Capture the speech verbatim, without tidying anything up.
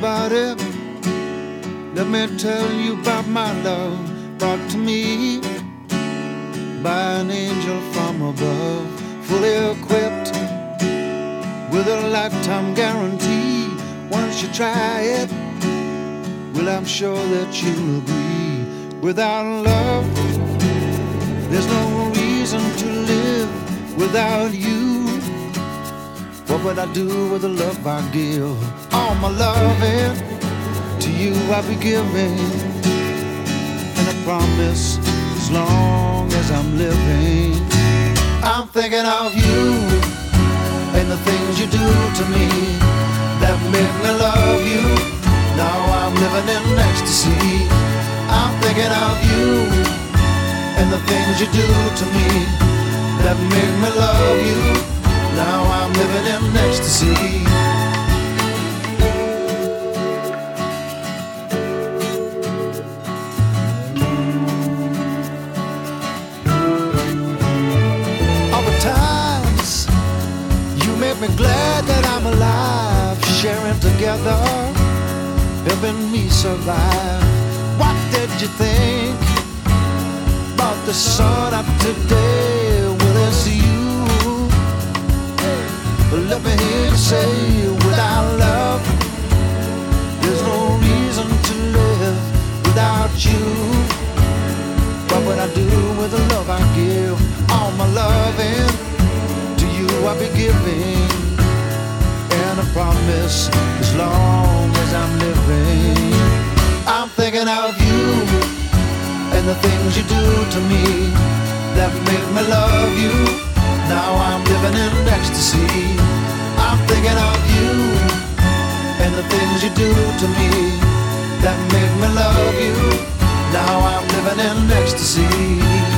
everybody, let me tell you about my love brought to me by an angel from above, fully equipped with a lifetime guarantee. Once you try it, well, I'm sure that you'll agree. Without love, there's no reason to live. Without you, what would I do with the love I give? All my loving to you I'll be giving, and I promise as long as I'm living, I'm thinking of you and the things you do to me that make me love you. Now I'm living in ecstasy. I'm thinking of you and the things you do to me that make me love you. Now I'm living in ecstasy. All the times you make me glad that I'm alive, sharing together, helping me survive. What did you think about the sun of today? Well, it's you. But let me hear you say, without love, there's no reason to live. Without you, what would I do with the love I give? All my loving to you I'll be giving, and I promise as long as I'm living, I'm thinking of you and the things you do to me that make me love you. Now I'm living in ecstasy. I'm thinking of you and the things you do to me that make me love you. Now I'm living in ecstasy.